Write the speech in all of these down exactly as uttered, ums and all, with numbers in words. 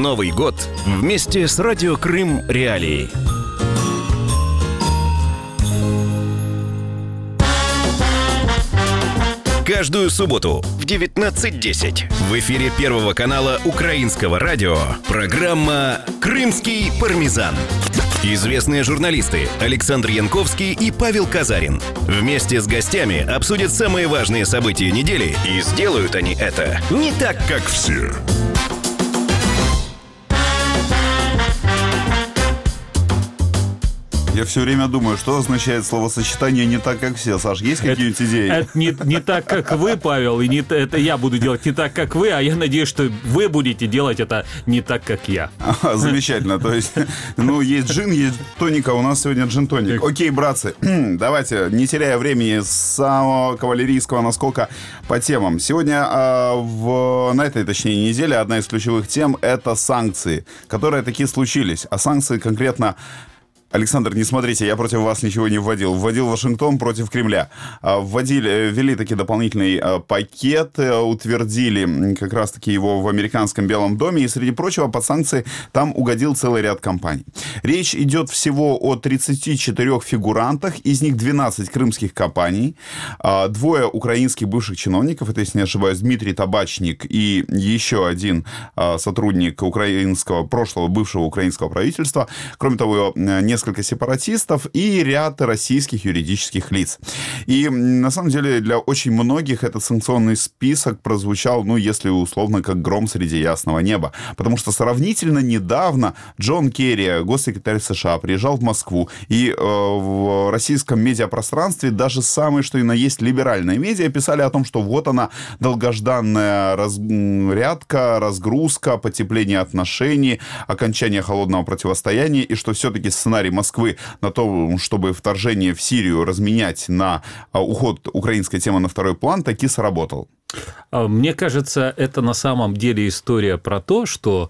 Новый год вместе с Радио Крым Реалии. Каждую субботу в девятнадцать десять в эфире Первого канала Украинского радио программа «Крымский пармезан». Известные журналисты Александр Янковский и Павел Казарин вместе с гостями обсудят самые важные события недели, и сделают они это не так, как все. Я все время думаю, что означает словосочетание «не так, как все». Саш, есть какие-нибудь идеи? Это не, не так, как вы, Павел, и не, это я буду делать не так, как вы, а я надеюсь, что вы будете делать это не так, как я. А, замечательно. То есть, ну, есть джин, есть тоника, а у нас сегодня джин-тоник. Окей, братцы, давайте, не теряя времени, с самого кавалерийского наскока по темам. Сегодня, а, в, на этой, точнее, неделе одна из ключевых тем – это санкции, которые такие случились. А санкции конкретно... Александр, не смотрите, я против вас ничего не вводил. Вводил Вашингтон против Кремля. Вводили, ввели таки дополнительный пакет, утвердили как раз-таки его в американском Белом доме. И, среди прочего, под санкции там угодил целый ряд компаний. Речь идет всего о тридцати четырёх фигурантах, из них двенадцать крымских компаний, двое украинских бывших чиновников, это, если не ошибаюсь, Дмитрий Табачник и еще один сотрудник украинского, прошлого, бывшего украинского правительства. Кроме того, несколько несколько сепаратистов и ряд российских юридических лиц. И, на самом деле, для очень многих этот санкционный список прозвучал, ну, если условно, как гром среди ясного неба. Потому что сравнительно недавно Джон Керри, госсекретарь США, приезжал в Москву, и э, в российском медиапространстве даже самые, что и на есть, либеральные медиа писали о том, что вот она, долгожданная разрядка, разгрузка, потепление отношений, окончание холодного противостояния, и что все-таки сценарий Москвы на то, чтобы вторжение в Сирию разменять на уход украинской темы на второй план, таки сработал. Мне кажется, это на самом деле история про то, что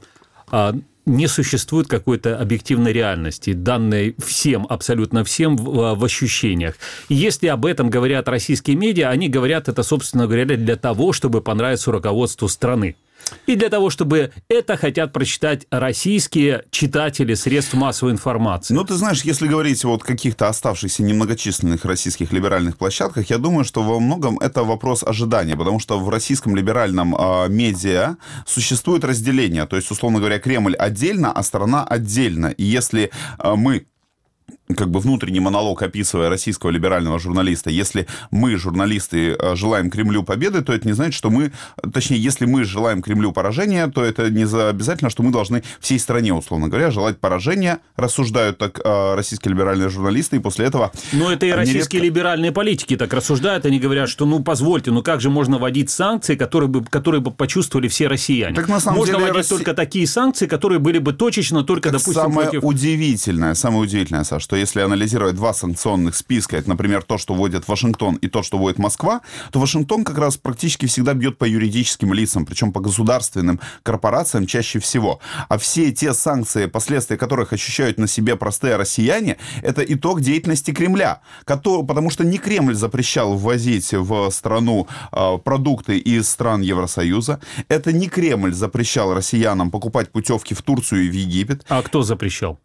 не существует какой-то объективной реальности, данной всем, абсолютно всем в, в ощущениях. И если об этом говорят российские медиа, они говорят это, собственно говоря, для того, чтобы понравиться руководству страны. И для того, чтобы это хотят прочитать российские читатели средств массовой информации. Ну, ты знаешь, если говорить о каких-то оставшихся немногочисленных российских либеральных площадках, я думаю, что во многом это вопрос ожидания, потому что в российском либеральном э, медиа существует разделение. То есть, условно говоря, Кремль отдельно, а страна отдельно. И если э, мы... как бы внутренний монолог, описывая российского либерального журналиста, если мы, журналисты, желаем Кремлю победы, то это не значит, что мы, точнее, если мы желаем Кремлю поражения, то это не обязательно, что мы должны всей стране, условно говоря, желать поражения, рассуждают так российские либеральные журналисты, и после этого... Но это и российские нередко... либеральные политики так рассуждают, они говорят, что, ну, позвольте, ну как же можно вводить санкции, которые бы, которые бы почувствовали все россияне? Так, на самом можно деле, вводить Россия... только такие санкции, которые были бы точечно только, так допустим, самое против... удивительное, самое удивительное, Саш, что если анализировать два санкционных списка, это, например, то, что вводит Вашингтон, и то, что вводит Москва, то Вашингтон как раз практически всегда бьет по юридическим лицам, причем по государственным корпорациям чаще всего. А все те санкции, последствия которых ощущают на себе простые россияне, это итог деятельности Кремля. Который, потому что не Кремль запрещал ввозить в страну э, продукты из стран Евросоюза, это не Кремль запрещал россиянам покупать путевки в Турцию и в Египет. А кто запрещал?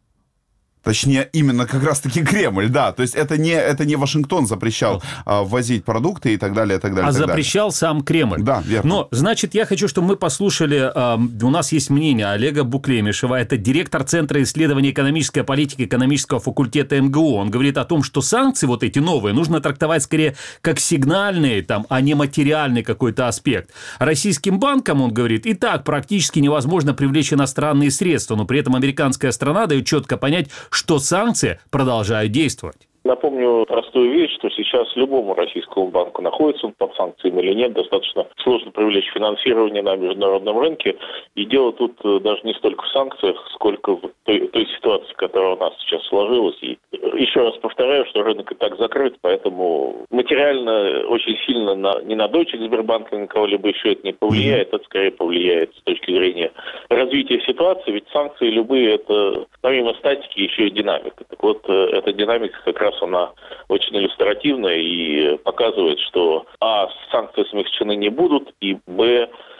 Точнее, именно как раз-таки Кремль, да. То есть это не, это не Вашингтон запрещал а, ввозить продукты и так далее, и так далее. А так запрещал далее. сам Кремль. Да, верно. Но, значит, я хочу, чтобы мы послушали, э, у нас есть мнение Олега Буклемишева, это директор Центра исследований экономической политики экономического факультета эм гэ у. Он говорит о том, что санкции вот эти новые нужно трактовать скорее как сигнальный, там, а не материальный какой-то аспект. Российским банкам, он говорит, и так практически невозможно привлечь иностранные средства, но при этом американская страна дает четко понять, что санкции продолжают действовать. Напомню простую вещь, что сейчас любому российскому банку, находится он под санкциями или нет, достаточно сложно привлечь финансирование на международном рынке. И дело тут даже не столько в санкциях, сколько в той, той ситуации, которая у нас сейчас сложилась. И еще раз повторяю, что рынок и так закрыт, поэтому материально очень сильно на, ни на дочек Сбербанка, ни на кого-либо еще это не повлияет. Это скорее повлияет с точки зрения развития ситуации, ведь санкции любые, это помимо статики еще и динамика. Так вот, эта динамика как раз она очень иллюстративная и показывает, что а, санкции смягчены не будут, и б,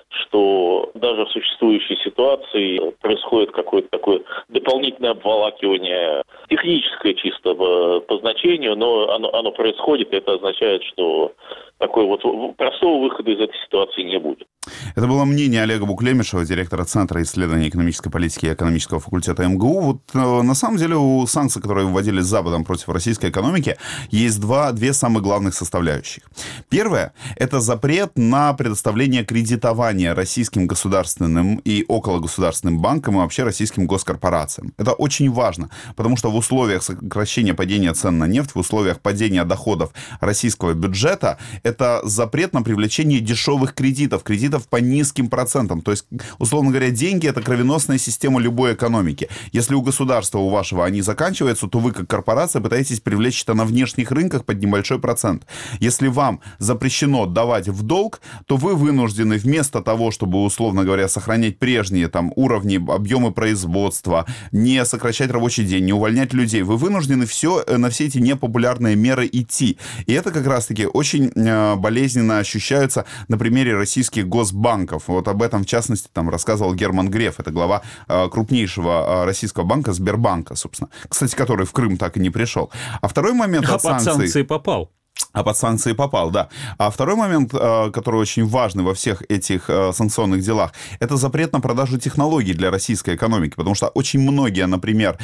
что даже в существующей ситуации происходит какое-то такое дополнительное обволакивание, техническое чисто по значению, но оно, оно происходит, и это означает, что такой вот простого выхода из этой ситуации не будет. Это было мнение Олега Буклемишева, директора Центра исследований экономической политики и экономического факультета эм гэ у. Вот э, на самом деле у санкций, которые вводились Западом против российской экономики, есть два, две самых главных составляющих. Первое – это запрет на предоставление кредитования российским государственным и окологосударственным банкам и вообще российским госкорпорациям. Это очень важно, потому что в условиях сокращения падения цен на нефть, в условиях падения доходов российского бюджета, это запрет на привлечение дешевых кредитов, кредитов по низким процентам. То есть, условно говоря, деньги – это кровеносная система любой экономики. Если у государства, у вашего, они заканчиваются, то вы, как корпорация, пытаетесь привлечь это на внешних рынках под небольшой процент. Если вам запрещено давать в долг, то вы вынуждены вместо того, чтобы, условно говоря, сохранять прежние там, уровни, объемы производства, не сокращать рабочий день, не увольнять людей, вы вынуждены все, на все эти непопулярные меры идти. И это как раз-таки очень э, болезненно ощущается на примере российских госбанков. Вот об этом, в частности, там рассказывал Герман Греф, это глава э, крупнейшего э, российского банка Сбербанка, собственно. Кстати, который в Крым так и не пришел. А второй момент а от санкций... под санкции попал. А под санкции попал, да. А второй момент, который очень важный во всех этих санкционных делах, это запрет на продажу технологий для российской экономики, потому что очень многие, например,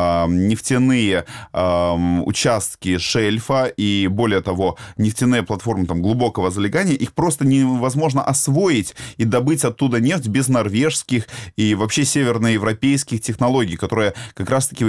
нефтяные участки шельфа и, более того, нефтяные платформы там, глубокого залегания, их просто невозможно освоить и добыть оттуда нефть без норвежских и вообще северноевропейских технологий, которые как раз-таки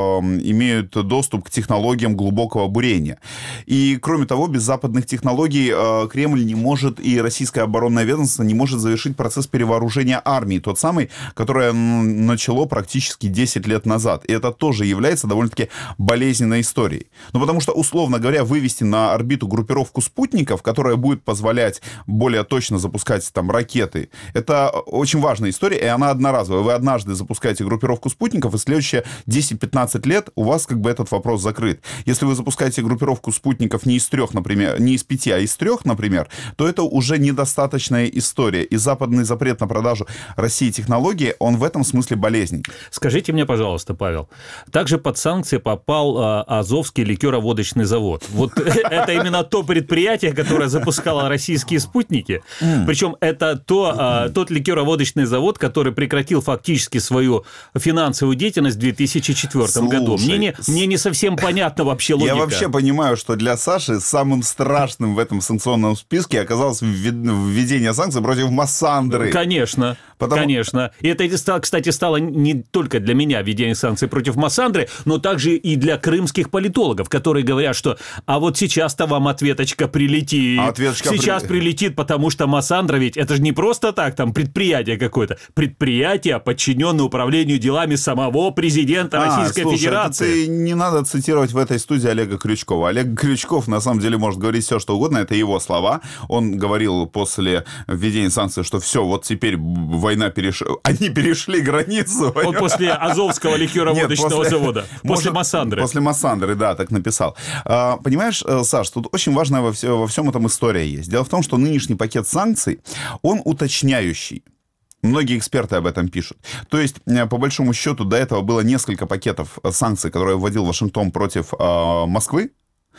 имеют доступ к технологиям глубокого бурения. И кроме того, без западных технологий э, Кремль не может, и российское оборонное ведомство не может завершить процесс перевооружения армии, тот самый, которое начало практически десять лет назад. И это тоже является довольно-таки болезненной историей. Ну, потому что, условно говоря, вывести на орбиту группировку спутников, которая будет позволять более точно запускать там ракеты, это очень важная история, и она одноразовая. Вы однажды запускаете группировку спутников, и следующие десять-пятнадцать лет у вас как бы этот вопрос закрыт. Если вы запускаете группировку спутников не из трех, например, не из пяти, а из трех, например, то это уже недостаточная история. И западный запрет на продажу России технологий, он в этом смысле болезненный. Скажите мне, пожалуйста, Павел, также под санкции попал а, Азовский ликероводочный завод. Вот это именно то предприятие, которое запускало российские спутники. Причем это то, тот ликероводочный завод, который прекратил фактически свою финансовую деятельность в две тысячи четвёртом году. Мне не, мне не совсем понятна вообще логика. Я вообще понимаю, что для Саши самым страшным в этом санкционном списке оказалось введение санкций против Массандры. Конечно, Потому... конечно. И это, кстати, стало не только для меня введение санкций против Массандры, но также и для крымских политологов, которые говорят, что а вот сейчас-то вам ответочка прилетит. А ответочка сейчас при... прилетит, потому что Массандра ведь это же не просто так, там предприятие какое-то. Предприятие, подчиненное управлению делами самого президента а, Российской слушай, Федерации. Это не надо цитировать в этой студии Олега Крючкова. Олег Крючков на самом деле может говорить все, что угодно, это его слова. Он говорил после введения санкций, что все, вот теперь война перешла, они перешли границу. Он после Азовского ликероводочного после... завода, после Может, Массандры. После Массандры, да, так написал. А, понимаешь, Саш, тут очень важная во, все, во всем этом история есть. Дело в том, что нынешний пакет санкций, он уточняющий. Многие эксперты об этом пишут. То есть, по большому счету, до этого было несколько пакетов санкций, которые вводил Вашингтон против э, Москвы.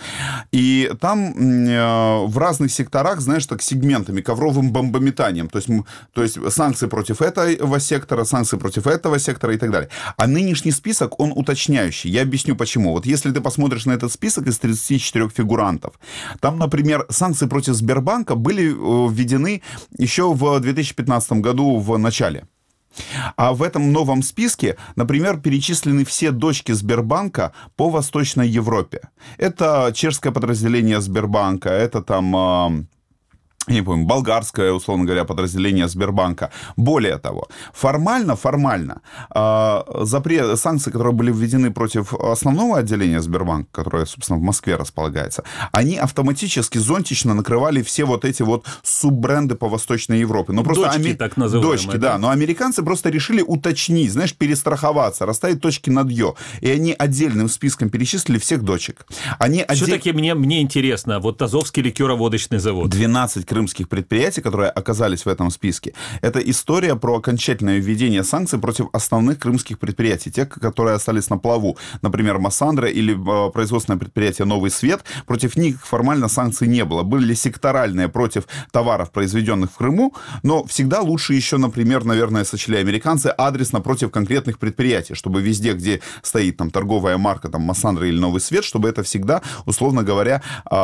И там э, в разных секторах, знаешь, так сегментами, ковровым бомбометанием. То есть, то есть санкции против этого сектора, санкции против этого сектора и так далее. А нынешний список, он уточняющий. Я объясню почему. Вот если ты посмотришь на этот список из тридцати четырёх фигурантов, там, например, санкции против Сбербанка были введены еще в две тысячи пятнадцатом году в начале. А в этом новом списке, например, перечислены все дочки Сбербанка по Восточной Европе. Это чешское подразделение Сбербанка, это там... я не помню, болгарское, условно говоря, подразделение Сбербанка. Более того, формально, формально, э, запрет, санкции, которые были введены против основного отделения Сбербанка, которое, собственно, в Москве располагается, они автоматически, зонтично накрывали все вот эти вот суббренды по Восточной Европе. Но просто дочки, ами... так называемые. Дочки, да. да. Но американцы просто решили уточнить, знаешь, перестраховаться, расставить точки над «ё». И они отдельным списком перечислили всех дочек. Они Все-таки отдель... мне, мне интересно, вот Азовский ликероводочный завод. двенадцать крымских крымских предприятий, которые оказались в этом списке, это история про окончательное введение санкций против основных крымских предприятий, тех, которые остались на плаву. Например, Массандра или э, производственное предприятие «Новый свет». Против них формально санкций не было. Были секторальные против товаров, произведенных в Крыму, но всегда лучше еще, например, наверное, сочли американцы, адресно против конкретных предприятий, чтобы везде, где стоит там торговая марка, там Массандра или «Новый свет», чтобы это всегда, условно говоря,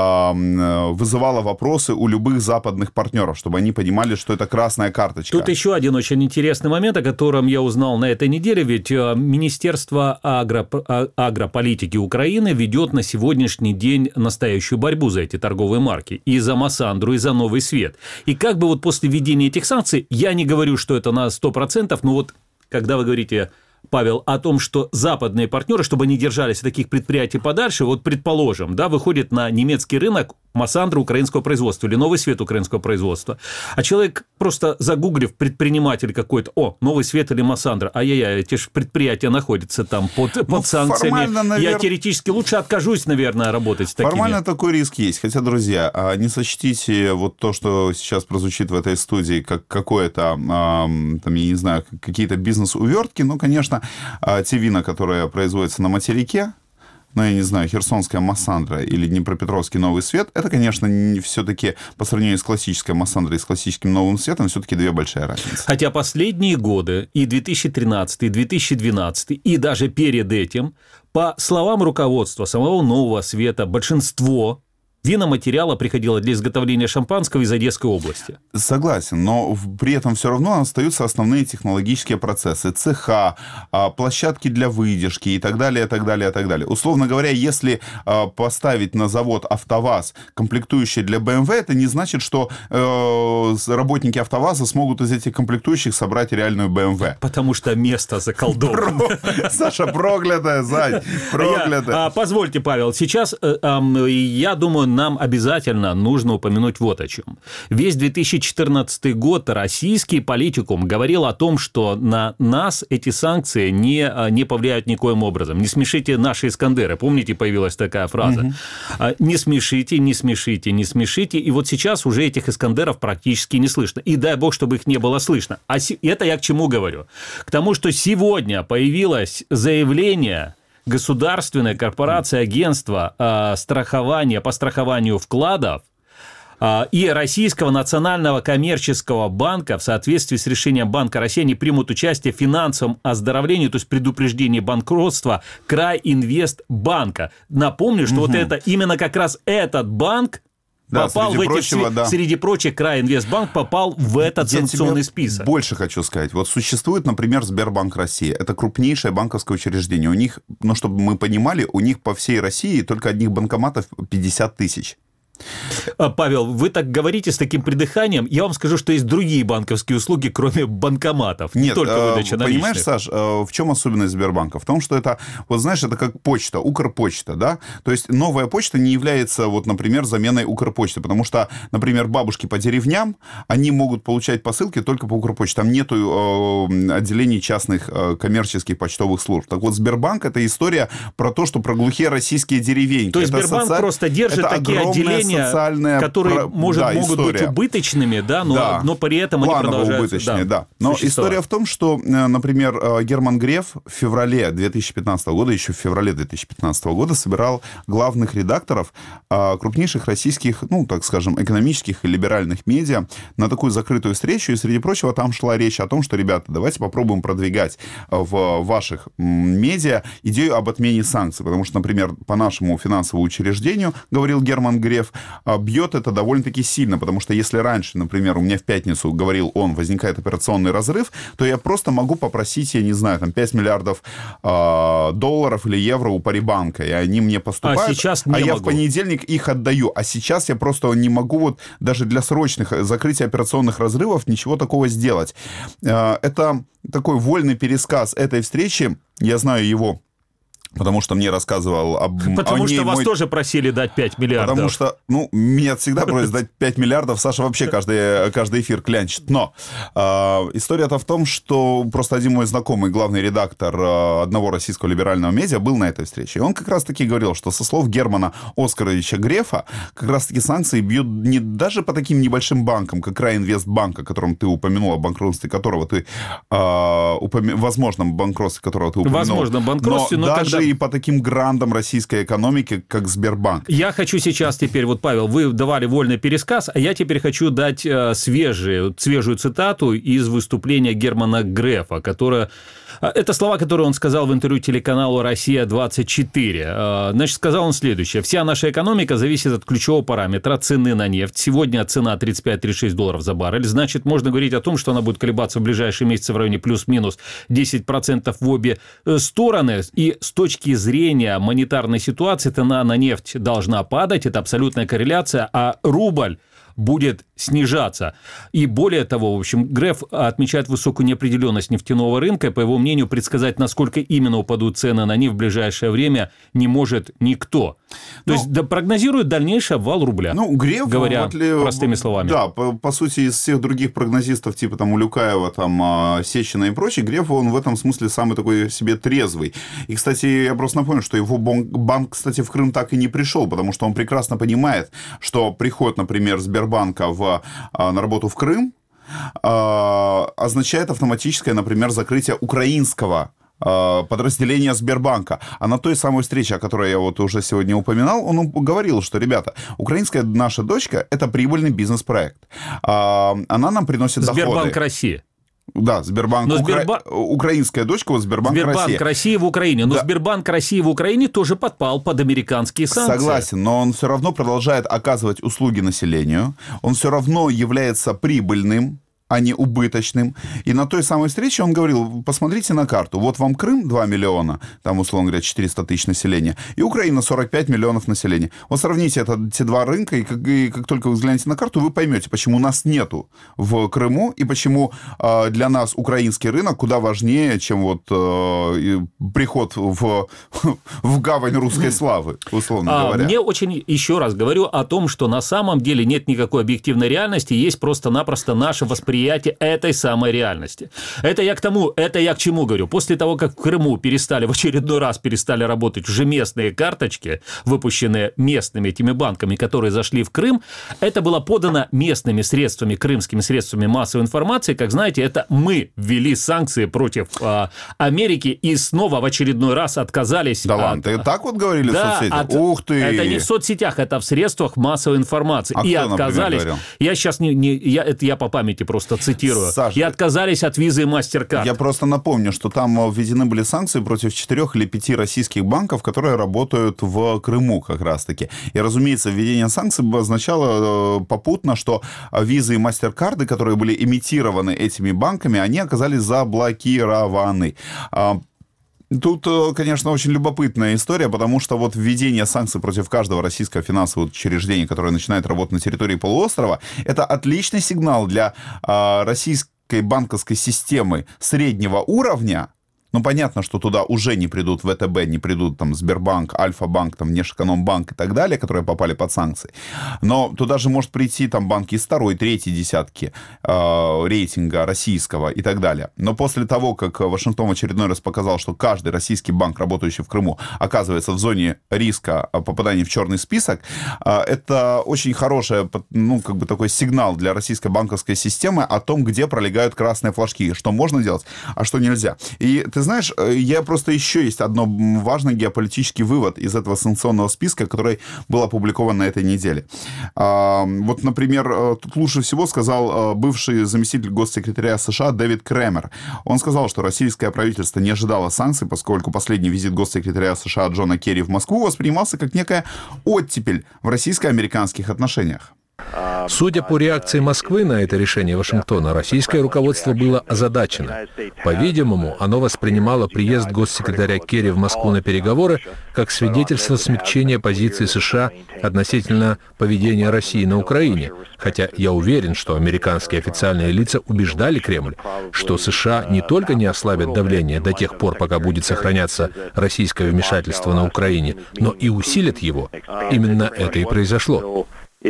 э, вызывало вопросы у любых западных партнеров, чтобы они понимали, что это красная карточка. Тут еще один очень интересный момент, о котором я узнал на этой неделе, ведь Министерство агро, агрополитики Украины ведет на сегодняшний день настоящую борьбу за эти торговые марки, и за Массандру, и за «Новый свет». И как бы вот после введения этих санкций, я не говорю, что это на сто процентов, но вот когда вы говорите, Павел, о том, что западные партнеры, чтобы они держались от таких предприятий подальше, вот предположим, да, выходит на немецкий рынок Массандра украинского производства или «Новый свет» украинского производства, а человек, просто загуглив предприниматель какой-то, о, «Новый свет» или Массандра, ай-яй-яй, эти же предприятия находятся там под, под ну, санкциями, навер... я теоретически лучше откажусь, наверное, работать с такими. Формально такой риск есть, хотя, друзья, не сочтите вот то, что сейчас прозвучит в этой студии, как какое-то, там, я не знаю, какие-то бизнес-увертки, но, конечно, те вина, которые производятся на материке, ну, я не знаю, херсонская Массандра или днепропетровский «Новый свет», это, конечно, все-таки по сравнению с классической Массандрой и с классическим «Новым светом» все-таки две большие разницы. Хотя последние годы, и две тысячи тринадцатый, и две тысячи двенадцатый, и даже перед этим, по словам руководства самого «Нового света», большинство виноматериала приходило для изготовления шампанского из Одесской области. Согласен, но при этом все равно остаются основные технологические процессы, цеха, площадки для выдержки и так далее, и так далее, и так далее. Условно говоря, если поставить на завод АвтоВАЗ комплектующие для бэ эм вэ, это не значит, что работники АвтоВАЗа смогут из этих комплектующих собрать реальную бэ эм вэ. Потому что место заколдовано. Саша, проклятая, Зань, проклятая. Позвольте, Павел, сейчас, я думаю, нам обязательно нужно упомянуть вот о чем. Весь две тысячи четырнадцатый год российский политикум говорил о том, что на нас эти санкции не, не повлияют никоим образом. Не смешите наши Искандеры. Помните, появилась такая фраза? Угу. Не смешите, не смешите, не смешите. И вот сейчас уже этих Искандеров практически не слышно. И дай бог, чтобы их не было слышно. А это я к чему говорю? К тому, что сегодня появилось заявление государственная корпорация, агентство э, страхования по страхованию вкладов э, и Российского национального коммерческого банка в соответствии с решением Банка России они примут участие в финансовом оздоровлении, то есть предупреждении банкротства Крайинвестбанка. Напомню, что угу. вот это именно как раз этот банк Да, попал среди, в эти, прочего, да. среди прочих, Крайинвестбанк попал в этот Я санкционный тебе список. Больше хочу сказать. Вот существует, например, Сбербанк России. Это крупнейшее банковское учреждение. У них, ну, чтобы мы понимали, у них по всей России только одних банкоматов пятьдесят тысяч. Павел, вы так говорите с таким придыханием. Я вам скажу, что есть другие банковские услуги, кроме банкоматов. Нет, не только выдача наличных. Понимаешь, Саш, в чем особенность Сбербанка? В том, что это, вот знаешь, это как почта, Укрпочта, да? То есть новая почта не является, вот, например, заменой Укрпочты, потому что, например, бабушки по деревням, они могут получать посылки только по Укрпочте. Там нету э, отделений частных э, коммерческих почтовых служб. Так вот, Сбербанк — это история про то, что про глухие российские деревеньки. То есть это Сбербанк соци... просто держит такие отделения, которые про... может, да, могут история. быть убыточными, да, но, да. но при этом Планово они продолжают убыточные, да. да. Но история в том, что, например, Герман Греф в феврале две тысячи пятнадцатого года, еще в феврале две тысячи пятнадцатого года собирал главных редакторов крупнейших российских, ну, так скажем, экономических и либеральных медиа на такую закрытую встречу, и, среди прочего, там шла речь о том, что, ребята, давайте попробуем продвигать в ваших медиа идею об отмене санкций, потому что, например, по нашему финансовому учреждению, говорил Герман Греф, бьет это довольно-таки сильно, потому что если раньше, например, у меня в пятницу, говорил он, возникает операционный разрыв, то я просто могу попросить, я не знаю, там пять миллиардов э, долларов или евро у Парибанка, и они мне поступают, а, сейчас не а я могу. в понедельник их отдаю, а сейчас я просто не могу вот даже для срочных закрытия операционных разрывов ничего такого сделать. Э, это такой вольный пересказ этой встречи, я знаю его Потому что мне рассказывал об Потому о ней что вас мой... тоже просили дать пять миллиардов. Потому что, ну, меня всегда просят дать пять миллиардов. Саша вообще каждый, каждый эфир клянчит. Но э, история-то в том, что просто один мой знакомый, главный редактор э, одного российского либерального медиа, был на этой встрече. И он как раз-таки говорил, что со слов Германа Оскаровича Грефа, как раз-таки санкции бьют не даже по таким небольшим банкам, как Райинвестбанк, о котором ты упомянул, о банкротстве которого ты... Э, упом... возможном банкротстве которого ты упомянул. Возможно, банкротстве, но, но даже тогда... и по таким грандам российской экономики, как Сбербанк. Я хочу сейчас теперь, вот, Павел, вы давали вольный пересказ, а я теперь хочу дать э, свежие, свежую цитату из выступления Германа Грефа, которое... Это слова, которые он сказал в интервью телеканалу «Россия-двадцать четыре». Значит, сказал он следующее. «Вся наша экономика зависит от ключевого параметра цены на нефть. Сегодня цена тридцать пять - тридцать шесть долларов за баррель. Значит, можно говорить о том, что она будет колебаться в ближайшие месяцы в районе плюс-минус десять процентов в обе стороны. И с точки зрения монетарной ситуации цена на нефть должна падать. Это абсолютная корреляция. А рубль будет снижаться. И более того, в общем, Греф отмечает высокую неопределенность нефтяного рынка. По его мнению, предсказать, насколько именно упадут цены на нефть в ближайшее время, не может никто. То ну, есть да, прогнозирует дальнейший обвал рубля. Ну, Греф, говоря вот ли, простыми словами. Да, по, по сути, из всех других прогнозистов, типа там Улюкаева, там, Сечина и прочее, Греф, он в этом смысле самый такой себе трезвый. И, кстати, я просто напомню, что его банк, кстати, в Крым так и не пришел, потому что он прекрасно понимает, что приход, например, Сбербанка в, на работу в Крым означает автоматическое, например, закрытие украинского подразделения Сбербанка. А на той самой встрече, о которой я вот уже сегодня упоминал, он говорил, что, ребята, украинская наша дочка – это прибыльный бизнес-проект. Она нам приносит Сбербанк доходы. Сбербанк России. Да, Сбербанк, но Укра... Сбербанк... украинская дочка, вот Сбербанк, Сбербанк России. России в Украине. Но да. Сбербанк России в Украине тоже подпал под американские санкции. Согласен, но он все равно продолжает оказывать услуги населению. Он все равно является прибыльным, а не убыточным. И на той самой встрече он говорил, посмотрите на карту. Вот вам Крым два миллиона, там, условно говоря, четыреста тысяч населения, и Украина сорок пять миллионов населения. Вот сравните это, эти два рынка, и как, и как только вы взглянете на карту, вы поймете, почему нас нету в Крыму, и почему э, для нас украинский рынок куда важнее, чем вот э, приход в, в гавань русской славы, условно а, говоря. Мне очень, еще раз говорю о том, что на самом деле нет никакой объективной реальности, есть просто-напросто наше восприятие этой самой реальности. Это я к тому, это я к чему говорю. После того, как в Крыму перестали, в очередной раз перестали работать уже местные карточки, выпущенные местными этими банками, которые зашли в Крым, это было подано местными средствами, крымскими средствами массовой информации. Как знаете, это мы ввели санкции против а, Америки и снова в очередной раз отказались. Да от... ладно, ты так вот говорили да, в соцсетях? от... Ух ты! Это не в соцсетях, это в средствах массовой информации. А и кто, отказались. например, Я сейчас не, не я, это я по памяти просто цитирую. Саша, и отказались от визы и MasterCard. Я просто напомню, что там введены были санкции против четырех или пяти российских банков, которые работают в Крыму как раз-таки. И, разумеется, введение санкций означало попутно, что визы и MasterCard, которые были имитированы этими банками, они оказались заблокированы. Тут, конечно, очень любопытная история, потому что вот введение санкций против каждого российского финансового учреждения, которое начинает работать на территории полуострова, это отличный сигнал для э, российской банковской системы среднего уровня. Ну, понятно, что туда уже не придут ВТБ, не придут там Сбербанк, Альфа-банк, там Внешэкономбанк и так далее, которые попали под санкции. Но туда же может прийти там банки из второй, третьей десятки э, рейтинга российского и так далее. Но после того, как Вашингтон в очередной раз показал, что каждый российский банк, работающий в Крыму, оказывается в зоне риска попадания в черный список, э, это очень хороший, ну, как бы такой сигнал для российской банковской системы о том, где пролегают красные флажки, что можно делать, а что нельзя. И ты знаешь, я просто еще есть одно важный геополитический вывод из этого санкционного списка, который был опубликован на этой неделе. Вот, например, тут лучше всего сказал бывший заместитель госсекретаря США Дэвид Кремер. Он сказал, что российское правительство не ожидало санкций, поскольку последний визит госсекретаря США Джона Керри в Москву воспринимался как некая оттепель в российско-американских отношениях. Судя по реакции Москвы на это решение Вашингтона, российское руководство было озадачено. По-видимому, оно воспринимало приезд госсекретаря Керри в Москву на переговоры как свидетельство смягчения позиции США относительно поведения России на Украине, хотя я уверен, что американские официальные лица убеждали Кремль, что США не только не ослабят давление до тех пор, пока будет сохраняться российское вмешательство на Украине, но и усилят его. Именно это и произошло.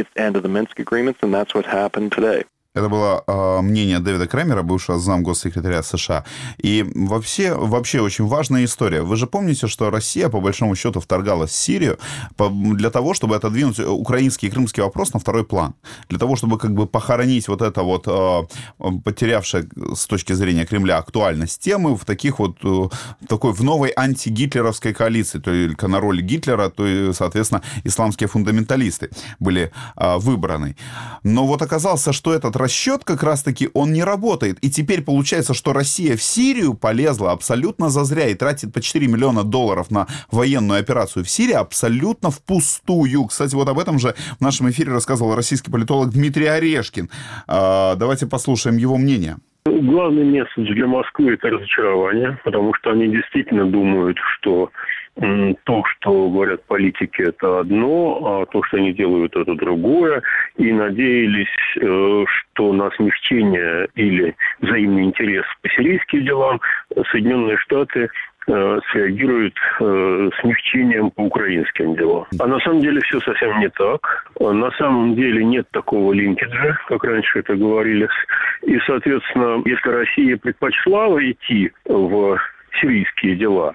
Это было э, мнение Дэвида Кремера, бывшего замгоссекретаря США. И вообще, вообще очень важная история. Вы же помните, что Россия, по большому счету, вторгалась в Сирию по, для того, чтобы отодвинуть украинский и крымский вопрос на второй план. Для того, чтобы как бы похоронить вот это вот э, потерявшее с точки зрения Кремля актуальность темы в таких вот, э, такой, в новой антигитлеровской коалиции. Только на роль Гитлера, то и, соответственно, исламские фундаменталисты были э, выбраны. Но вот оказалось, что этот расчет как раз-таки он не работает. И теперь получается, что Россия в Сирию полезла абсолютно зазря и тратит по четыре миллиона долларов на военную операцию в Сирии абсолютно впустую. Кстати, вот об этом же в нашем эфире рассказывал российский политолог Дмитрий Орешкин. Давайте послушаем его мнение. Главный месседж для Москвы – это разочарование, потому что они действительно думают, что то, что говорят политики, это одно, а то, что они делают, это другое. И надеялись, что на смягчение или взаимный интерес по сирийским делам Соединенные Штаты среагируют смягчением по украинским делам. А на самом деле все совсем не так. На самом деле нет такого линкеджа, как раньше это говорили. И, соответственно, если Россия предпочла войти в сирийские дела,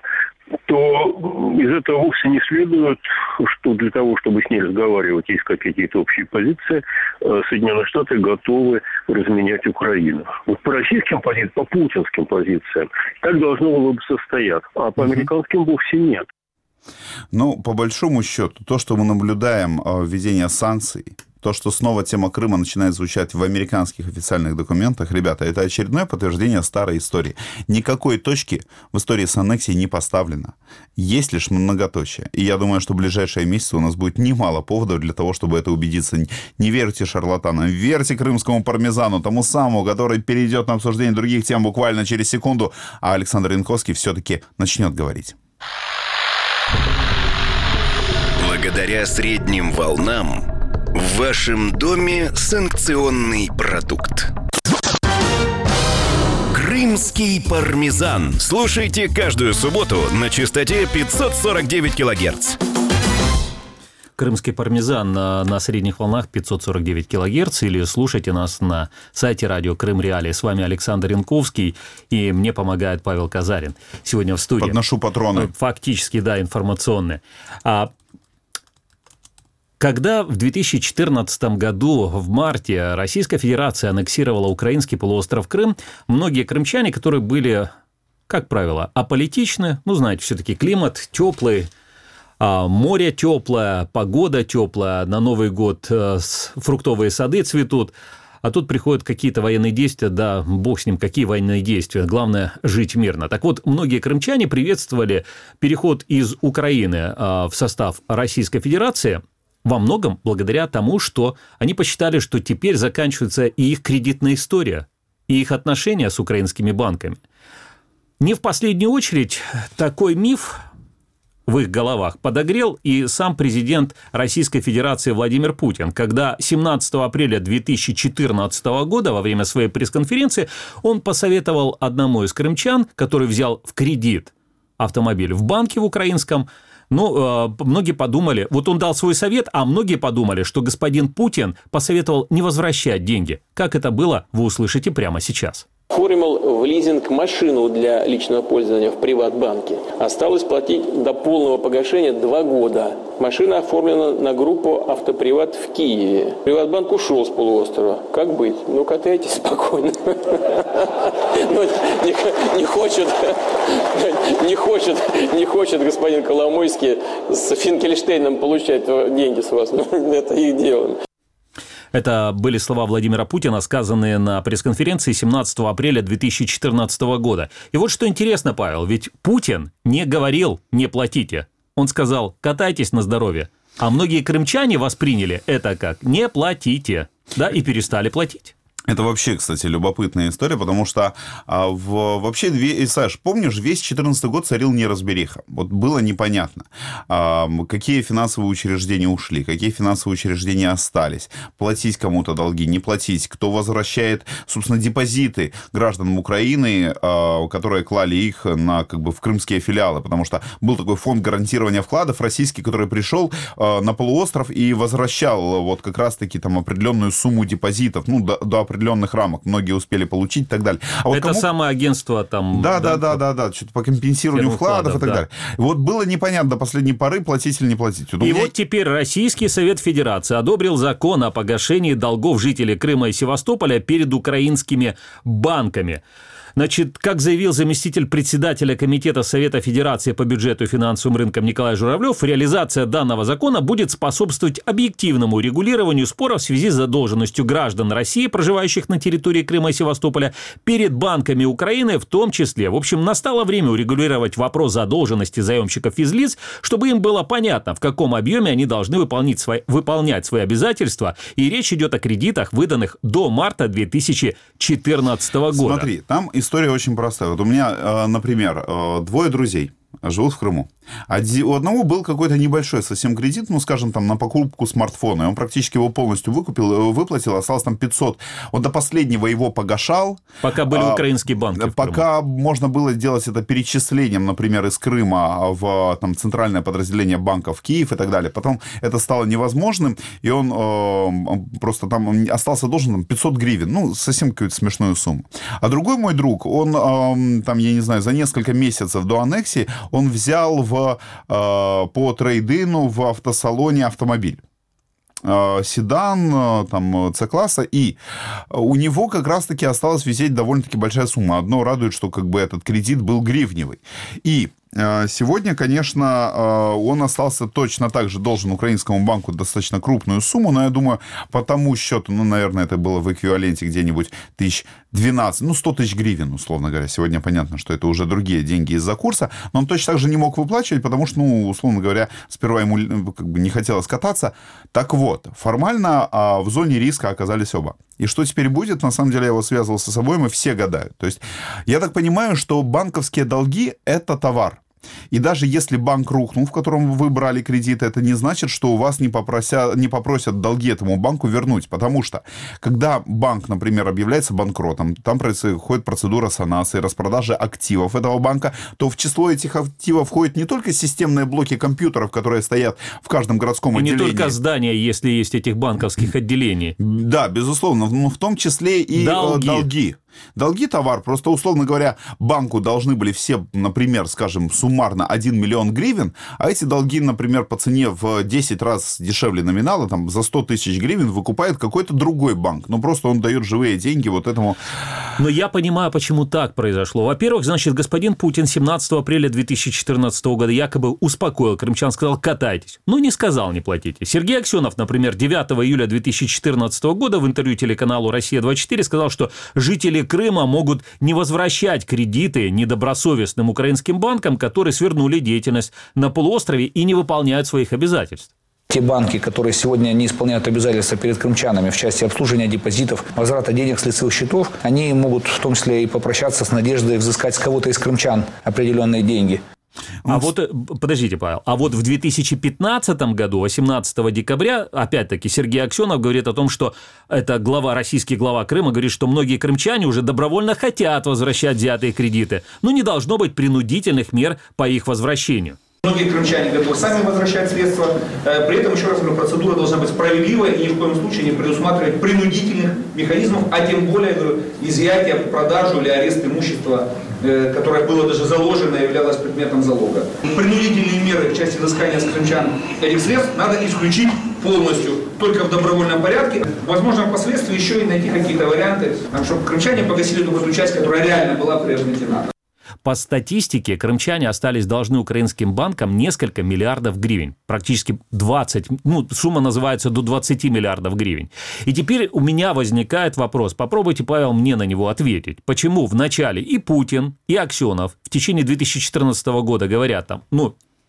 то из этого вовсе не следует, что для того, чтобы с ней разговаривать и искать какие-то общие позиции, Соединенные Штаты готовы разменять Украину. Вот по российским позициям, по путинским позициям так должно было бы состояться, а по американским вовсе нет. Ну, по большому счету, то, что мы наблюдаем введение санкций, то, что снова тема Крыма начинает звучать в американских официальных документах, ребята, это очередное подтверждение старой истории. Никакой точки в истории с аннексией не поставлено. Есть лишь многоточие. И я думаю, что в ближайшие месяцы у нас будет немало поводов для того, чтобы это убедиться. Не верьте шарлатанам, верьте крымскому пармезану, тому самому, который перейдет на обсуждение других тем буквально через секунду, а Александр Янковский все-таки начнет говорить. Благодаря средним волнам в вашем доме санкционный продукт. Крымский пармезан. Слушайте каждую субботу на частоте пятьсот сорок девять килогерц. Крымский пармезан на, на средних волнах пятьсот сорок девять килогерц, или слушайте нас на сайте радио Крым Реалии. С вами Александр Янковский, и мне помогает Павел Казарин. Сегодня в студии. Подношу патроны. Фактически, да, информационные. А когда в две тысячи четырнадцатом году, в марте, Российская Федерация аннексировала украинский полуостров Крым, многие крымчане, которые были, как правило, аполитичны, ну, знаете, все-таки климат теплый, море теплое, погода теплая, на Новый год фруктовые сады цветут, а тут приходят какие-то военные действия, да, бог с ним, какие военные действия, главное жить мирно. Так вот, многие крымчане приветствовали переход из Украины в состав Российской Федерации во многом благодаря тому, что они посчитали, что теперь заканчивается и их кредитная история, и их отношения с украинскими банками. Не в последнюю очередь такой миф в их головах подогрел и сам президент Российской Федерации Владимир Путин, когда семнадцатого апреля две тысячи четырнадцатого года во время своей пресс-конференции он посоветовал одному из крымчан, который взял в кредит автомобиль в банке в украинском. Ну, многие подумали, вот он дал свой совет, а многие подумали, что господин Путин посоветовал не возвращать деньги. Как это было, вы услышите прямо сейчас. Оформил в лизинг машину для личного пользования в приватбанке. Осталось платить до полного погашения два года. Машина оформлена на группу «Автоприват» в Киеве. Приватбанк ушел с полуострова. Как быть? Ну, катайтесь спокойно. Не хочет, не хочет, не хочет господин Коломойский с Финкельштейном получать деньги с вас. Это их дело. Это были слова Владимира Путина, сказанные на пресс-конференции семнадцатого апреля две тысячи четырнадцатого года. И вот что интересно, Павел, ведь Путин не говорил «не платите». Он сказал «катайтесь на здоровье». А многие крымчане восприняли это как «не платите», да, и перестали платить. Это вообще, кстати, любопытная история, потому что а, в, вообще, Саш, помнишь, весь две тысячи четырнадцатый год царил неразбериха. Вот было непонятно, а, какие финансовые учреждения ушли, какие финансовые учреждения остались, платить кому-то долги, не платить, кто возвращает, собственно, депозиты гражданам Украины, а, которые клали их на, как бы, в крымские филиалы, потому что был такой фонд гарантирования вкладов российский, который пришел а, на полуостров и возвращал вот как раз-таки там определенную сумму депозитов, ну, до, до определенных рамок, многие успели получить и так далее. А вот это кому... самое агентство там... Да, да, да, да, да, что-то по компенсированию вкладов, вкладов и так да. далее. Вот было непонятно до последней поры, платить или не платить. Вот и меня... вот теперь Российский Совет Федерации одобрил закон о погашении долгов жителей Крыма и Севастополя перед украинскими банками. Значит, как заявил заместитель председателя Комитета Совета Федерации по бюджету и финансовым рынкам Николай Журавлев, реализация данного закона будет способствовать объективному регулированию споров в связи с задолженностью граждан России, проживающих на территории Крыма и Севастополя, перед банками Украины в том числе. В общем, настало время урегулировать вопрос задолженности заемщиков физлиц, чтобы им было понятно, в каком объеме они должны выполнять свои, выполнять свои обязательства. И речь идет о кредитах, выданных до марта две тысячи четырнадцатого года. Смотри, там история очень простая. Вот у меня, например, двое друзей живут в Крыму. У одного был какой-то небольшой совсем кредит, ну, скажем, там, на покупку смартфона, и он практически его полностью выкупил, выплатил, осталось там пятьсот. Он до последнего его погашал. Пока были а, украинские банки. Пока можно было делать это перечислением, например, из Крыма в там, центральное подразделение банка в Киев и так далее. Потом это стало невозможным, и он э, просто там остался должен там, пятьсот гривен. Ну, совсем какую-то смешную сумму. А другой мой друг, он э, там, я не знаю, за несколько месяцев до аннексии он взял в по трейд-ину в автосалоне автомобиль. Седан, там, С-класса, и у него как раз-таки осталась висеть довольно-таки большая сумма. Одно радует, что как бы этот кредит был гривневый. И сегодня, конечно, он остался точно так же должен украинскому банку достаточно крупную сумму, но я думаю, по тому счету, ну, наверное, это было в эквиваленте где-нибудь тысяч двенадцать, ну, сто тысяч гривен, условно говоря. Сегодня понятно, что это уже другие деньги из-за курса, но он точно так же не мог выплачивать, потому что, ну, условно говоря, сперва ему как бы не хотелось кататься. Так вот, формально в зоне риска оказались оба. И что теперь будет, на самом деле, я его связывал со собой, мы все гадают. То есть, я так понимаю, что банковские долги – это товар. И даже если банк рухнул, в котором вы брали кредит, это не значит, что у вас не попросят, не попросят долги этому банку вернуть. Потому что, когда банк, например, объявляется банкротом, там происходит процедура санации, распродажи активов этого банка, то в число этих активов входят не только системные блоки компьютеров, которые стоят в каждом городском и отделении. И не только здания, если есть этих банковских отделений. Да, безусловно, но в том числе и долги. долги. Долги товар, просто, условно говоря, банку должны были все, например, скажем, суммарно один миллион гривен, а эти долги, например, по цене в десять раз дешевле номинала, там, за сто тысяч гривен выкупает какой-то другой банк. Ну, просто он дает живые деньги вот этому. Но я понимаю, почему так произошло. Во-первых, значит, господин Путин семнадцатого апреля две тысячи четырнадцатого года якобы успокоил крымчан, сказал, катайтесь. Ну, не сказал, не платите. Сергей Аксенов, например, девятого июля две тысячи четырнадцатого года в интервью телеканалу «Россия двадцать четыре» сказал, что жители Крыма могут не возвращать кредиты недобросовестным украинским банкам, которые свернули деятельность на полуострове и не выполняют своих обязательств. Те банки, которые сегодня не исполняют обязательства перед крымчанами в части обслуживания депозитов, возврата денег с лицевых счетов, они могут в том числе и попрощаться с надеждой взыскать с кого-то из крымчан определенные деньги. А вот, подождите, Павел, а вот в две тысячи пятнадцатом году, восемнадцатого декабря, опять-таки, Сергей Аксенов говорит о том, что это глава, российский глава Крыма, говорит, что многие крымчане уже добровольно хотят возвращать взятые кредиты, но не должно быть принудительных мер по их возвращению. Многие крымчане готовы сами возвращать средства, при этом, еще раз говорю, процедура должна быть справедливая и ни в коем случае не предусматривать принудительных механизмов, а тем более, говорю, изъятия, продажу или арест имущества, которое было даже заложено и являлось предметом залога. Принудительные меры в части взыскания с крымчан этих средств надо исключить полностью, только в добровольном порядке. Возможно, впоследствии еще и найти какие-то варианты, чтобы крымчане погасили только ту часть, которая реально была приобретена. По статистике, крымчане остались должны украинским банкам несколько миллиардов гривен. Практически двадцать, ну, сумма называется до двадцати миллиардов гривен. И теперь у меня возникает вопрос. Попробуйте, Павел, мне на него ответить. Почему в начале и Путин, и Аксенов в течение две тысячи четырнадцатого года говорят там, ну,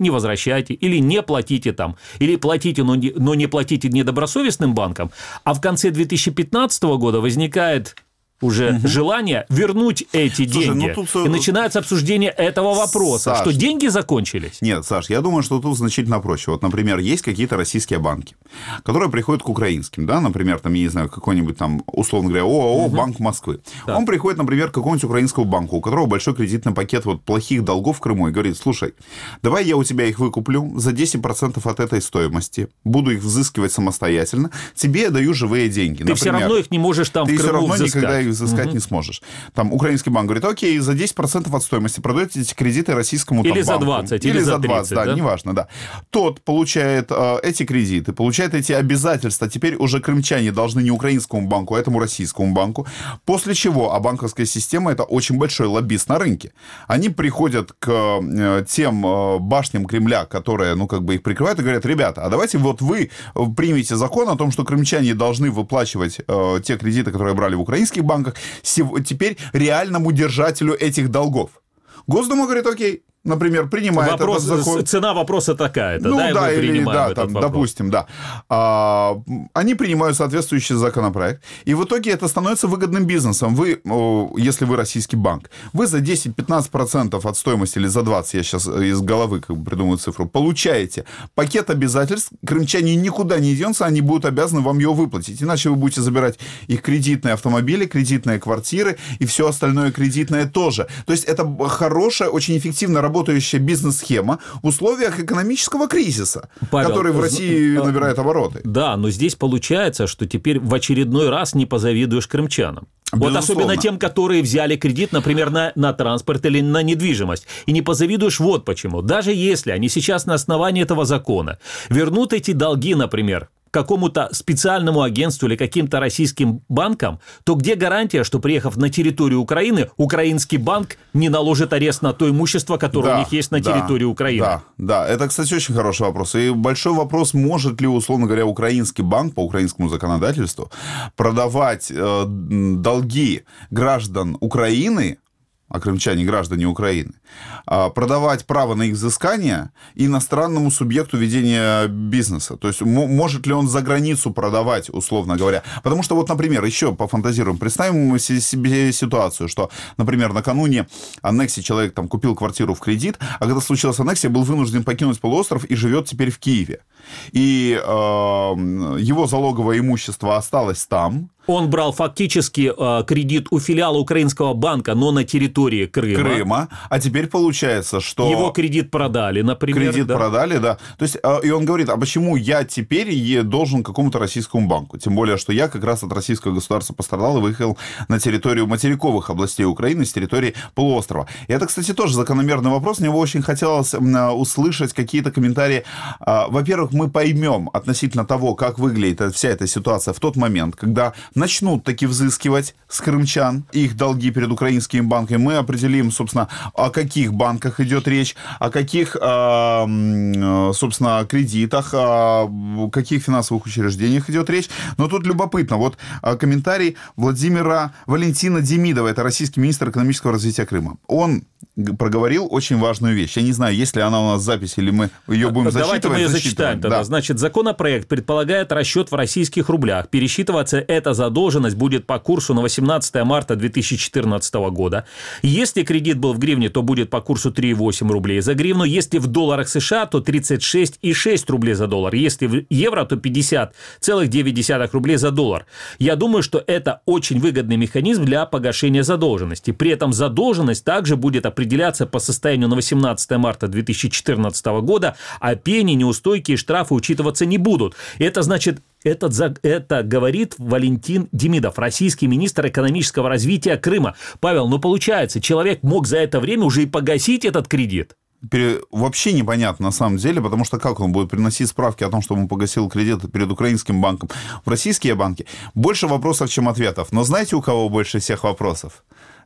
не возвращайте, или не платите там, или платите, но не, но не платите недобросовестным банкам, а в конце две тысячи пятнадцатого года возникает уже угу. желание вернуть эти Слушай, деньги. Ну, тут... И начинается обсуждение этого вопроса, Саш, что деньги закончились. Нет, Саш, я думаю, что тут значительно проще. Вот, например, есть какие-то российские банки, которые приходят к украинским, да, например, там, я не знаю, какой-нибудь там, условно говоря, ОАО угу. Банк Москвы. Да. Он приходит, например, к какому-нибудь украинскому банку, у которого большой кредитный пакет вот плохих долгов в Крыму, и говорит: слушай, давай я у тебя их выкуплю за десять процентов от этой стоимости, буду их взыскивать самостоятельно, тебе я даю живые деньги. Ты например, все равно их не можешь там ты в Крыму все равно взыскать. никогда их взыскать угу. не сможешь. Там украинский банк говорит: окей, за десять процентов от стоимости продаете эти кредиты российскому там, или банку. За двадцать, или, или за за двадцать, тридцать, да, да, неважно, да. Тот получает э, эти кредиты, получает эти обязательства. Теперь уже крымчане должны не украинскому банку, а этому российскому банку. После чего, а банковская система — это очень большой лоббист на рынке. Они приходят к э, тем э, башням Кремля, которые, ну, как бы их прикрывают, и говорят: ребята, а давайте вот вы примете закон о том, что крымчане должны выплачивать э, те кредиты, которые брали в украинских банках, теперь реальному держателю этих долгов. Госдума говорит: окей, например, принимает вопрос, этот закон. Цена вопроса такая-то, ну, да, да, и мы или, принимаем да, этот там, вопрос. допустим, да. А, они принимают соответствующий законопроект, и в итоге это становится выгодным бизнесом. Вы, если вы российский банк, вы за десять-пятнадцать процентов от стоимости, или за двадцать, я сейчас из головы как бы придумаю цифру, получаете пакет обязательств, крымчане никуда не денутся, они будут обязаны вам его выплатить, иначе вы будете забирать их кредитные автомобили, кредитные квартиры и все остальное кредитное тоже. То есть это хорошая, очень эффективно работающая бизнес-схема в условиях экономического кризиса, Павел, который в России набирает обороты. Да, но здесь получается, что теперь в очередной раз не позавидуешь крымчанам. Безусловно. Вот особенно тем, которые взяли кредит, например, на, на транспорт или на недвижимость. И не позавидуешь вот почему. Даже если они сейчас на основании этого закона вернут эти долги, например, какому-то специальному агентству или каким-то российским банкам, то где гарантия, что, приехав на территорию Украины, украинский банк не наложит арест на то имущество, которое да, у них есть на да, территории Украины? Да, да, это, кстати, очень хороший вопрос. И большой вопрос, может ли, условно говоря, украинский банк по украинскому законодательству продавать э, долги граждан Украины, а крымчане граждане Украины, продавать право на их взыскание иностранному субъекту ведения бизнеса. То есть может ли он за границу продавать, условно говоря. Потому что вот, например, еще пофантазируем, представим себе ситуацию, что, например, накануне аннексии человек там купил квартиру в кредит, а когда случилась аннексия, был вынужден покинуть полуостров и живет теперь в Киеве. И э, его залоговое имущество осталось там. Он брал фактически э, кредит у филиала украинского банка, но на территории Крыма. Крыма. А теперь получается, что... Его кредит продали, например. Кредит да? продали, да. То есть, э, и он говорит: а почему я теперь должен какому-то российскому банку? Тем более, что я как раз от российского государства пострадал и выехал на территорию материковых областей Украины, с территории полуострова. И это, кстати, тоже закономерный вопрос. Мне бы очень хотелось услышать какие-то комментарии. Во-первых, мы поймем относительно того, как выглядит вся эта ситуация в тот момент, когда начнут таки взыскивать с крымчан их долги перед украинскими банками. Мы определим, собственно, о каких банках идет речь, о каких, собственно, кредитах, о каких финансовых учреждениях идет речь. Но тут любопытно. Вот комментарий Владимира Валентина Демидова, это российский министр экономического развития Крыма. Он проговорил очень важную вещь. Я не знаю, есть ли она у нас в записи, или мы ее будем зачитывать. Давайте мы ее зачитаем тогда. Да. Значит, законопроект предполагает расчет в российских рублях. Пересчитываться эта задолженность будет по курсу на восемнадцатое марта две тысячи четырнадцатого года. Если кредит был в гривне, то будет по курсу три целых восемь десятых рублей за гривну. Если в долларах США, то тридцать шесть целых шесть десятых рублей за доллар. Если в евро, то пятьдесят целых девять десятых рублей за доллар. Я думаю, что это очень выгодный механизм для погашения задолженности. При этом задолженность также будет определяться по состоянию на восемнадцатое марта две тысячи четырнадцатого года, а пени, неустойки и штрафы учитываться не будут. Это значит, этот, это говорит Валентин Демидов, российский министр экономического развития Крыма. Павел, ну получается, человек мог за это время уже и погасить этот кредит? Вообще непонятно на самом деле, потому что как он будет приносить справки о том, что он погасил кредит перед украинским банком в российские банки? Больше вопросов, чем ответов. Но знаете, у кого больше всех вопросов?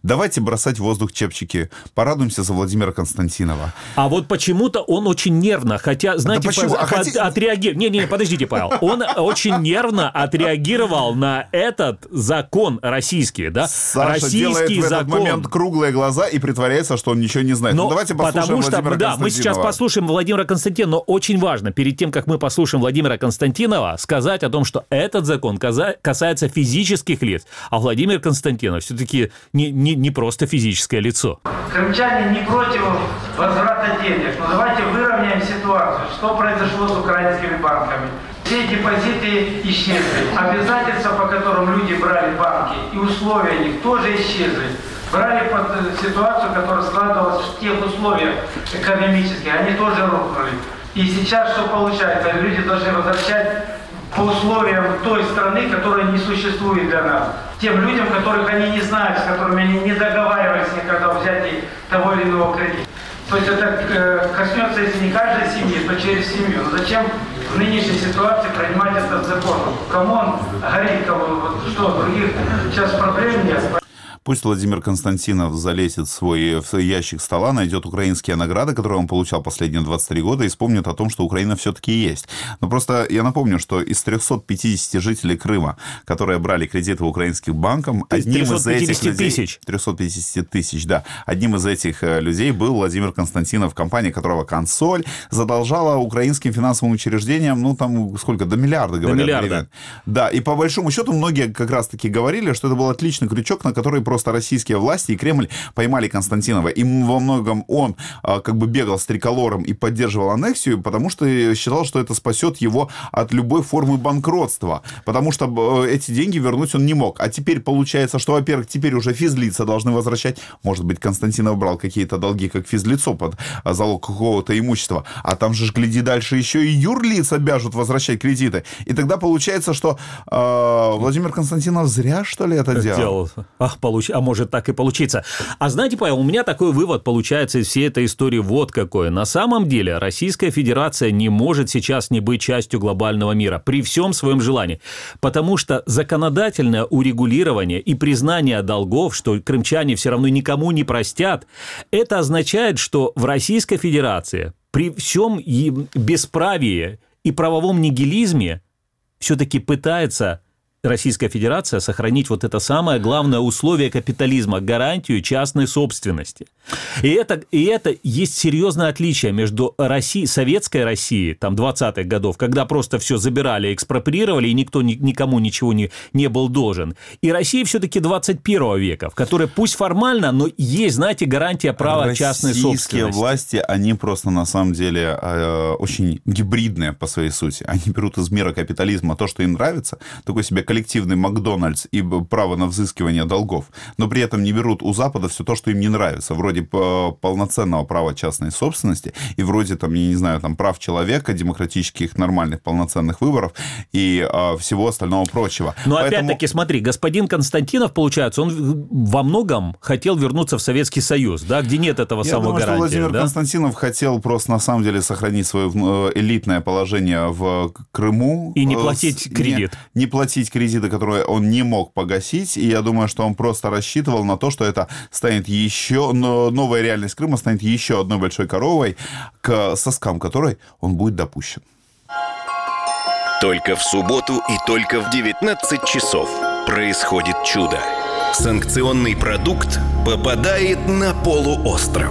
Давайте бросать в воздух чепчики. Порадуемся за Владимира Константинова. А вот почему-то он очень нервно, хотя, знаете, да по, а по, хотите... отреагировал... Не-не, подождите, Павел. Он очень нервно отреагировал на этот закон российский, да? Саша российский делает в этот закон. момент круглые глаза и притворяется, что он ничего не знает. Но ну, давайте послушаем потому что, Владимира да, мы сейчас послушаем Владимира Константинова, но очень важно, перед тем, как мы послушаем Владимира Константинова, сказать о том, что этот закон касается физических лиц, а Владимир Константинов все-таки не, не, не просто физическое лицо. Крымчане не против возврата денег, но давайте выровняем ситуацию. Что произошло с украинскими банками? Все депозиты исчезли. Обязательства, по которым люди брали банки, и условия их тоже исчезли. Брали под ситуацию, которая складывалась в тех условиях экономических, они тоже рухнули. И сейчас что получается? Люди должны возвращать по условиям той страны, которая не существует для нас. Тем людям, которых они не знают, с которыми они не договаривались никогда о взятии того или иного кредита. То есть это коснется, если не каждой семьи, то через семью. Но зачем в нынешней ситуации принимать этот закон? Кому он горит, кому, вот что, других сейчас проблем нет. Пусть Владимир Константинов залезет в свой в ящик стола, найдет украинские награды, которые он получал последние двадцать три года, и вспомнит о том, что Украина все-таки есть. Но просто я напомню, что из трёхсот пятидесяти жителей Крыма, которые брали кредиты у украинских банков, одним из этих людей... тысяч. трёхсот пятидесяти тысяч, да. Одним из этих людей был Владимир Константинов, компания которого «Консоль» задолжала украинским финансовым учреждениям, ну, там, сколько, до миллиарда, говорят. До миллиарда. Да, и по большому счету многие как раз-таки говорили, что это был отличный крючок, на который просто Просто российские власти и Кремль поймали Константинова. И во многом он а, как бы бегал с триколором и поддерживал аннексию, потому что считал, что это спасет его от любой формы банкротства. Потому что а, эти деньги вернуть он не мог. А теперь получается, что, во-первых, теперь уже физлица должны возвращать. Может быть, Константинов брал какие-то долги как физлицо под а, залог какого-то имущества. А там же, гляди, дальше еще и юрлиц обяжут возвращать кредиты. И тогда получается, что а, Владимир Константинов зря, что ли, это делал? делал. Ах, получ... А может так и получиться. А знаете, Павел, у меня такой вывод получается из всей этой истории вот какой. На самом деле Российская Федерация не может сейчас не быть частью глобального мира при всем своем желании. Потому что законодательное урегулирование и признание долгов, что крымчане все равно никому не простят, это означает, что в Российской Федерации при всем бесправии и правовом нигилизме все-таки пытается Российская Федерация сохранить вот это самое главное условие капитализма – гарантию частной собственности. И это, и это есть серьезное отличие между Россией, советской Россией, там, двадцатых годов, когда просто все забирали, экспроприировали, и никто никому ничего не, не был должен. И Россией все-таки двадцать первого века, в которой пусть формально, но есть, знаете, гарантия права частной собственности. Российские власти, они просто на самом деле э, очень гибридные по своей сути. Они берут из мира капитализма то, что им нравится, такой себе коллективный Макдональдс и право на взыскивание долгов, но при этом не берут у Запада все то, что им не нравится, вроде полноценного права частной собственности и вроде, там, я не знаю, там, прав человека, демократических, нормальных, полноценных выборов и а, всего остального прочего. Но Поэтому... опять-таки, смотри, господин Константинов, получается, он во многом хотел вернуться в Советский Союз, да, где нет этого я самого думаю, гарантии. Что Владимир да? Константинов хотел просто, на самом деле, сохранить свое элитное положение в Крыму. И не платить кредит. Не, не платить кредиты, которые он не мог погасить, и я думаю, что он просто рассчитывал на то, что это станет еще, но новая реальность Крыма станет еще одной большой коровой, к соскам которой он будет допущен. Только в субботу и только в девятнадцать часов происходит чудо. Санкционный продукт попадает на полуостров.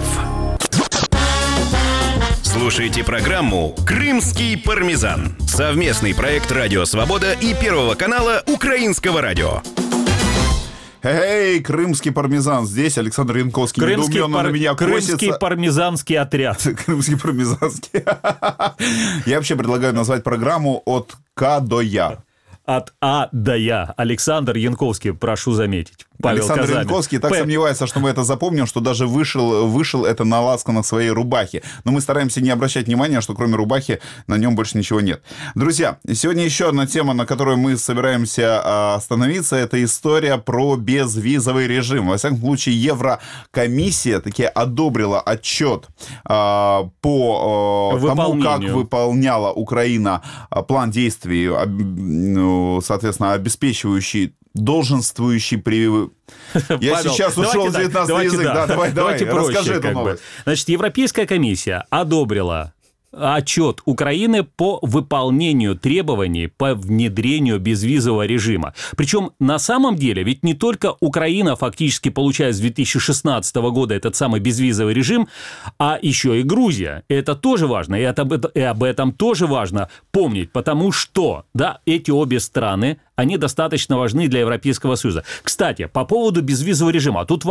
Слушайте программу «Крымский пармезан». Совместный проект «Радио Свобода» и Первого канала Украинского радио. Эй, крымский пармезан. Здесь Александр Янковский крымский недоуменно пар... на меня крымский косится. Пармезанский отряд. Крымский пармезанский. Я вообще предлагаю назвать программу «От К до Я». От А до Я. Александр Янковский, прошу заметить. Павел Александр Казамин. Янковский так П... сомневается, что мы это запомним, что даже вышел, вышел это на лацканах своей рубахи. Но мы стараемся не обращать внимания, что кроме рубахи на нем больше ничего нет. Друзья, сегодня еще одна тема, на которой мы собираемся остановиться, это история про безвизовый режим. Во всяком случае, Еврокомиссия таки одобрила отчет по тому, как выполняла Украина план действий, соответственно, обеспечивающий долженствующий при... Я Павел, сейчас ушел в девятнадцатый язык. Да. Да, давай, давай, проще, расскажи эту новость. бы. Значит, Европейская комиссия одобрила отчет Украины по выполнению требований по внедрению безвизового режима. Причем на самом деле ведь не только Украина фактически получает с две тысячи шестнадцатого года этот самый безвизовый режим, а еще и Грузия. Это тоже важно, и, это, и об этом тоже важно помнить, потому что, да, эти обе страны, они достаточно важны для Европейского Союза. Кстати, по поводу безвизового режима, тут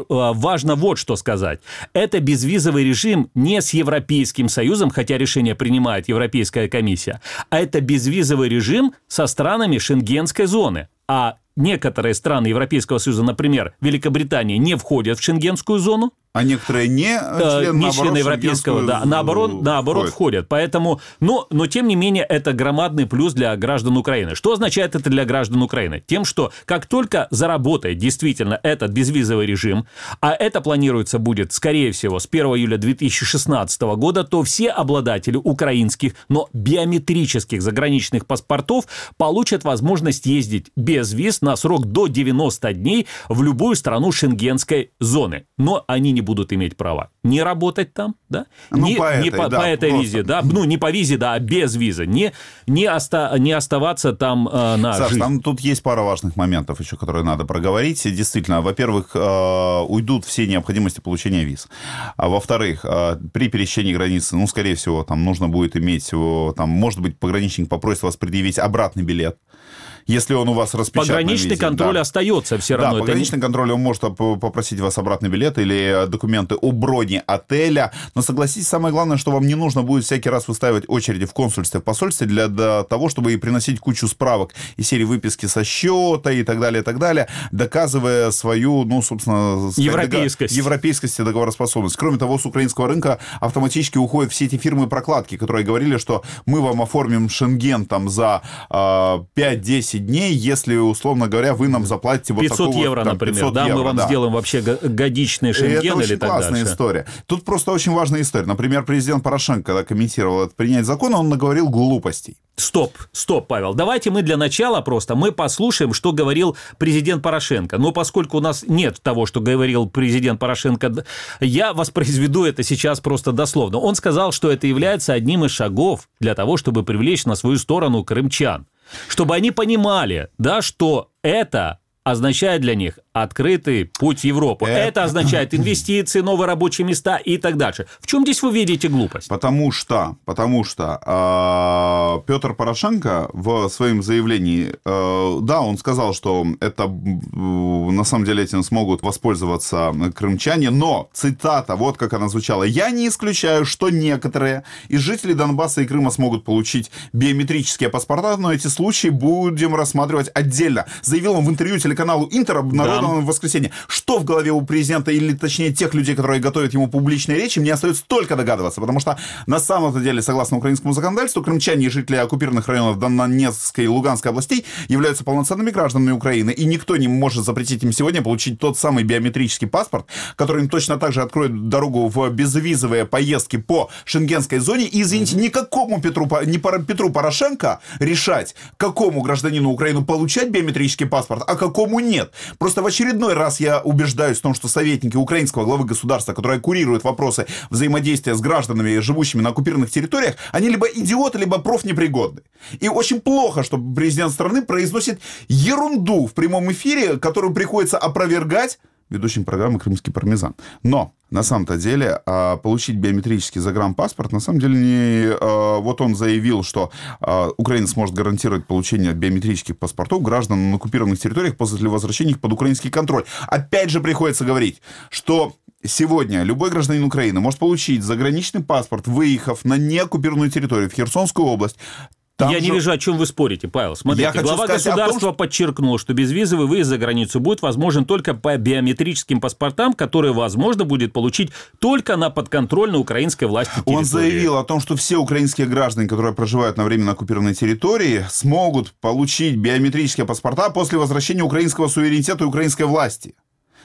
важно вот что сказать. Это безвизовый режим не с Европейским Союзом, хотя решение принимает Европейская комиссия, а это безвизовый режим со странами Шенгенской зоны. А некоторые страны Европейского Союза, например, Великобритания, не входят в Шенгенскую зону. А некоторые не члены, не члены Европейского, да, наоборот, наоборот входят. Поэтому, но, но тем не менее, это громадный плюс для граждан Украины. Что означает это для граждан Украины? Тем, что как только заработает действительно этот безвизовый режим, а это планируется будет, скорее всего, с первого июля две тысячи шестнадцатого года, то все обладатели украинских, но биометрических заграничных паспортов получат возможность ездить без виз на срок до девяноста дней в любую страну Шенгенской зоны. Но они не будут иметь права не работать там, да, ну, не, по, не этой, по, да, по этой просто. визе, да, ну не по визе, да, а без визы, не, не, оста, не оставаться там э, на Саш, жизнь. там тут есть пара важных моментов еще, которые надо проговорить. Действительно, во-первых, э, уйдут все необходимости получения виз. А во-вторых, э, при пересечении границы, ну, скорее всего, там нужно будет иметь, там, может быть, пограничник попросит вас предъявить обратный билет. Если он у вас распечатан. Пограничный визе, контроль да. остается все равно. Да, пограничный не... контроль, он может попросить вас обратный билет или документы о броне отеля. Но согласитесь, самое главное, что вам не нужно будет всякий раз выставить очереди в консульстве, в посольстве для, для того, чтобы и приносить кучу справок из серии выписки со счета и так далее, и так далее, доказывая свою, ну, собственно... Европейскость. Дого... Европейскость и договороспособность. Кроме того, с украинского рынка автоматически уходят все эти фирмы-прокладки, которые говорили, что мы вам оформим Шенген там за э, пять-десять дней, если, условно говоря, вы нам заплатите вот пятьсот такого... евро, там, например, пятьсот да, евро, мы вам да. сделаем вообще годичный Шенген это или очень так классная дальше. история. Тут просто очень важная история. Например, президент Порошенко, когда комментировал это принять закон, он наговорил глупостей. Стоп, стоп, Павел. Давайте мы для начала просто мы послушаем, что говорил президент Порошенко. Но поскольку у нас нет того, что говорил президент Порошенко, я воспроизведу это сейчас просто дословно. Он сказал, что это является одним из шагов для того, чтобы привлечь на свою сторону крымчан. Чтобы они понимали, да, что это означает для них открытый путь в Европу. Это, это означает инвестиции, новые рабочие места и так дальше. В чем здесь вы видите глупость? Потому что, потому что э, Петр Порошенко в своем заявлении, э, да, он сказал, что это э, на самом деле этим смогут воспользоваться крымчане, но, цитата, вот как она звучала: «Я не исключаю, что некоторые из жителей Донбасса и Крыма смогут получить биометрические паспорта, но эти случаи будем рассматривать отдельно», заявил он в интервью телеканалу Интер обнародованном в воскресенье. Что в голове у президента, или точнее тех людей, которые готовят ему публичные речи, мне остается только догадываться, потому что на самом деле, согласно украинскому законодательству, крымчане и жители оккупированных районов Донецкой и Луганской областей являются полноценными гражданами Украины, и никто не может запретить им сегодня получить тот самый биометрический паспорт, который им точно так же откроет дорогу в безвизовые поездки по шенгенской зоне. И, извините, никакому Петру, не Петру Порошенко решать, какому гражданину Украины получать биометрический паспорт, а какому нет. Просто в очередной раз я убеждаюсь в том, что советники украинского главы государства, которые курируют вопросы взаимодействия с гражданами, живущими на оккупированных территориях, они либо идиоты, либо профнепригодны. И очень плохо, что президент страны произносит ерунду в прямом эфире, которую приходится опровергать ведущим программы «Крымский пармезан». Но на самом-то деле получить биометрический загранпаспорт, на самом деле, не... Вот он заявил, что Украина сможет гарантировать получение биометрических паспортов граждан на оккупированных территориях после возвращения их под украинский контроль. Опять же приходится говорить, что сегодня любой гражданин Украины может получить заграничный паспорт, выехав на неоккупированную территорию, в Херсонскую область. Там Я же... не вижу, о чем вы спорите, Павел. Смотрите, глава государства том, что... подчеркнул, что безвизовый выезд за границу будет возможен только по биометрическим паспортам, которые возможно будет получить только на подконтрольной украинской власти территории. Он заявил о том, что все украинские граждане, которые проживают на временно оккупированной территории, смогут получить биометрические паспорта после возвращения украинского суверенитета и украинской власти.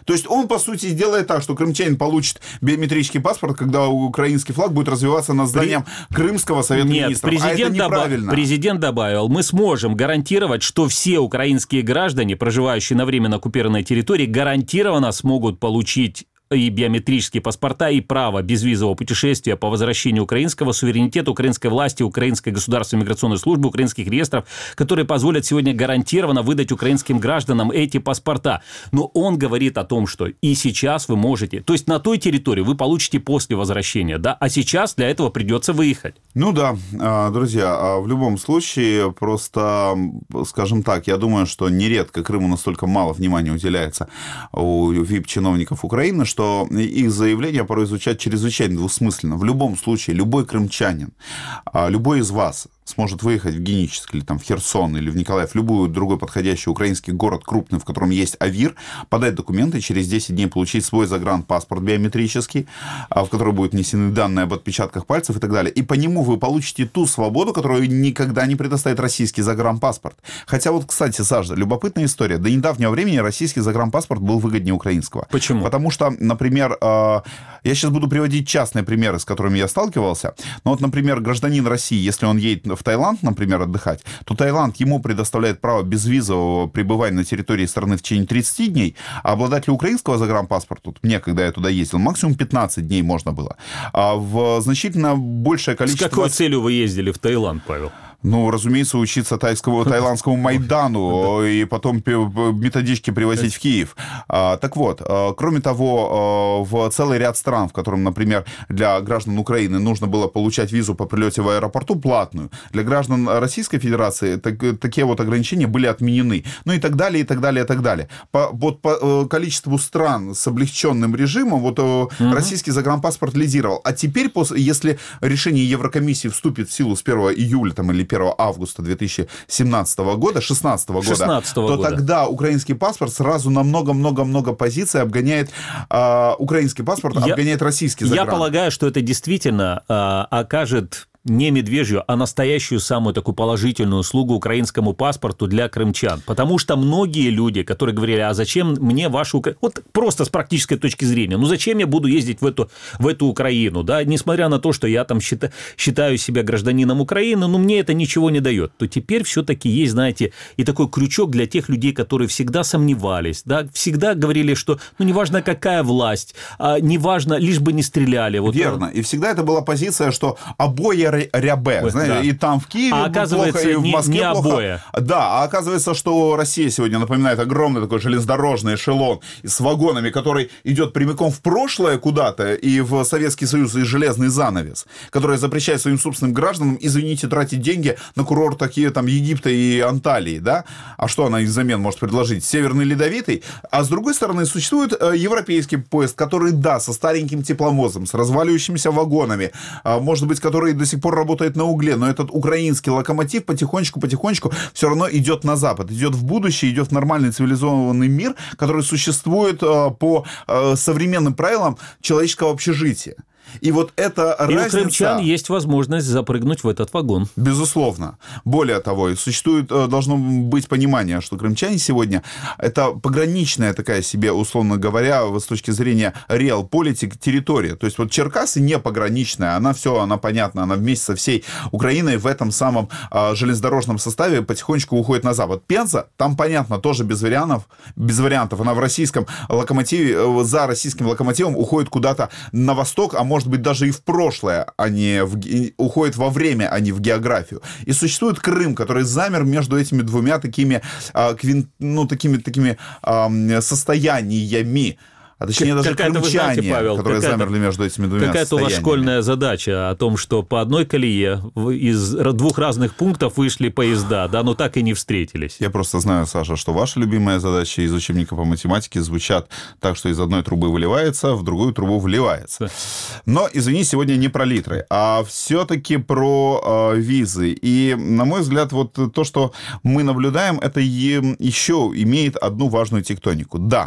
То есть он, по сути, сделает так, что крымчанин получит биометрический паспорт, когда украинский флаг будет развиваться над зданием При... Крымского совета Нет, министров. Президент, а это неправильно. Добав... президент добавил, мы сможем гарантировать, что все украинские граждане, проживающие на временно оккупированной территории, гарантированно смогут получить и биометрические паспорта, и право безвизового путешествия по возвращению украинского суверенитета, украинской власти, украинской государственной миграционной службы, украинских реестров, которые позволят сегодня гарантированно выдать украинским гражданам эти паспорта. Но он говорит о том, что и сейчас вы можете, то есть на той территории вы получите после возвращения, да, а сейчас для этого придется выехать. Ну да, друзья, в любом случае, просто, скажем так, я думаю, что нередко Крыму настолько мало внимания уделяется у вип-чиновников Украины, что что их заявления порой звучат чрезвычайно двусмысленно. В любом случае, любой крымчанин, любой из вас сможет выехать в Геническ, или там в Херсон, или в Николаев, в любой другой подходящий украинский город крупный, в котором есть АВИР, подать документы, через десять дней получить свой загранпаспорт биометрический, в который будут внесены данные об отпечатках пальцев и так далее. И по нему вы получите ту свободу, которую никогда не предоставит российский загранпаспорт. Хотя вот, кстати, Саша, любопытная история. До недавнего времени российский загранпаспорт был выгоднее украинского. Почему? Потому что, например, я сейчас буду приводить частные примеры, с которыми я сталкивался. Но вот, например, гражданин России, если он едет в Таиланд, например, отдыхать, то Таиланд ему предоставляет право безвизового пребывания на территории страны в течение тридцати дней, а обладателю украинского загранпаспорта, мне, когда я туда ездил, максимум пятнадцать дней можно было. А в значительно большее количество... С какой целью вы ездили в Таиланд, Павел? Ну, разумеется, учиться тайскому, тайландскому Майдану и потом методички привозить в Киев. Так вот, кроме того, в целый ряд стран, в котором, например, для граждан Украины нужно было получать визу по прилете в аэропорту платную, для граждан Российской Федерации так, такие вот ограничения были отменены. Ну и так далее, и так далее, и так далее. По, вот по количеству стран с облегченным режимом вот угу. российский загранпаспорт лидировал. А теперь, после, если решение Еврокомиссии вступит в силу с первого июля там, или первого августа две тысячи семнадцатого года, шестнадцатого года, шестнадцатого то года. Тогда украинский паспорт сразу на много-много-много позиций обгоняет, э, украинский паспорт я, обгоняет российский загран. Я полагаю, что это действительно э, окажет не медвежью, а настоящую самую такую положительную услугу украинскому паспорту для крымчан. Потому что многие люди, которые говорили, а зачем мне вашу Украину... Вот просто с практической точки зрения, ну зачем я буду ездить в эту, в эту Украину, да, несмотря на то, что я там считаю, считаю себя гражданином Украины, но мне это ничего не дает. То теперь все-таки есть, знаете, и такой крючок для тех людей, которые всегда сомневались, да, всегда говорили, что, ну, неважно, какая власть, а, неважно, лишь бы не стреляли. Вот. Верно. И всегда это была позиция, что обои рябе, знаете, да. И там в Киеве а плохо, и в Москве не, не плохо. Обои. Да, а оказывается, что Россия сегодня напоминает огромный такой железнодорожный эшелон с вагонами, который идет прямиком в прошлое куда-то и в Советский Союз, и железный занавес, который запрещает своим собственным гражданам, извините, тратить деньги на курорт такие там Египта и Анталии, да? А что она взамен может предложить? Северный Ледовитый? А с другой стороны, существует европейский поезд, который, да, со стареньким тепловозом, с разваливающимися вагонами, может быть, который до сих пор работает на угле, но этот украинский локомотив потихонечку-потихонечку все равно идет на запад, идет в будущее, идет в нормальный цивилизованный мир, который существует по современным правилам человеческого общежития. И вот эта и разница... у крымчан есть возможность запрыгнуть в этот вагон. Безусловно. Более того, существует, должно быть понимание, что крымчане сегодня это пограничная такая себе, условно говоря, с точки зрения реал-политик территория. То есть вот Черкасы не пограничная, она все, она понятна, она вместе со всей Украиной в этом самом а, железнодорожном составе потихонечку уходит на запад. Пенза, там понятно, тоже без вариантов, без вариантов. Она в российском локомотиве, за российским локомотивом уходит куда-то на восток, а может быть, даже и в прошлое, а не в, уходит во время, а не в географию. И существует Крым, который замер между этими двумя такими, а, квин, ну, такими, такими а, состояниями. А точнее, даже какая-то, крымчане, вы знаете, Павел, которые замерли между этими двумя какая-то состояниями. Какая-то у вас школьная задача о том, что по одной колее из двух разных пунктов вышли поезда, да, но так и не встретились. Я просто знаю, Саша, что ваша любимая задача из учебника по математике звучат так, что из одной трубы выливается, в другую трубу вливается. Но, извини, сегодня не про литры, а все-таки про э, визы. И, на мой взгляд, вот то, что мы наблюдаем, это еще имеет одну важную тектонику. Да,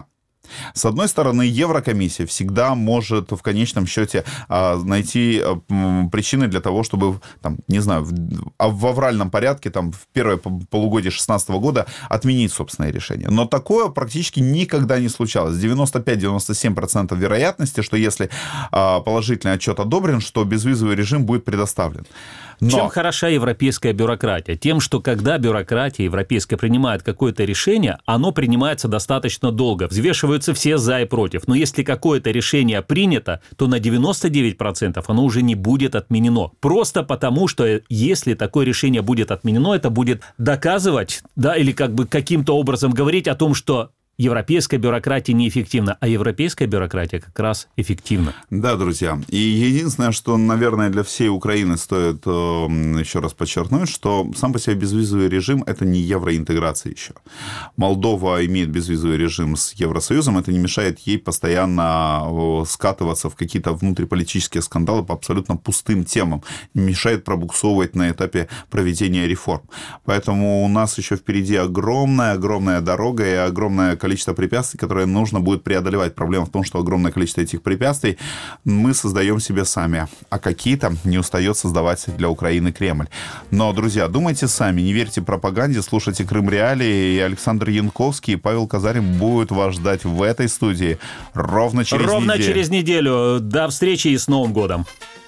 С одной стороны, Еврокомиссия всегда может в конечном счете найти причины для того, чтобы, там, не знаю, в авральном порядке там, в первое полугодие две тысячи шестнадцатого года отменить собственное решение. Но такое практически никогда не случалось. девяносто пять - девяносто семь процентов вероятности, что если положительный отчет одобрен, что безвизовый режим будет предоставлен. Но... Чем хороша европейская бюрократия? Тем, что когда бюрократия европейская принимает какое-то решение, оно принимается достаточно долго, взвешиваются все за и против. Но если какое-то решение принято, то на девяносто девять процентов оно уже не будет отменено. Просто потому, что если такое решение будет отменено, это будет доказывать, да, или как бы каким-то образом говорить о том, что европейская бюрократия неэффективна, а европейская бюрократия как раз эффективна. Да, друзья. И единственное, что, наверное, для всей Украины стоит э, еще раз подчеркнуть, что сам по себе безвизовый режим – это не евроинтеграция еще. Молдова имеет безвизовый режим с Евросоюзом, это не мешает ей постоянно скатываться в какие-то внутриполитические скандалы по абсолютно пустым темам, не мешает пробуксовывать на этапе проведения реформ. Поэтому у нас еще впереди огромная-огромная дорога и огромная количество препятствий, которые нужно будет преодолевать. Проблема в том, что огромное количество этих препятствий мы создаем себе сами, а какие-то не устает создавать для Украины Кремль. Но, друзья, думайте сами, не верьте пропаганде, слушайте Крым Реалии, и Александр Янковский и Павел Казарин будут вас ждать в этой студии ровно через ровно неделю. через неделю. До встречи и с Новым годом.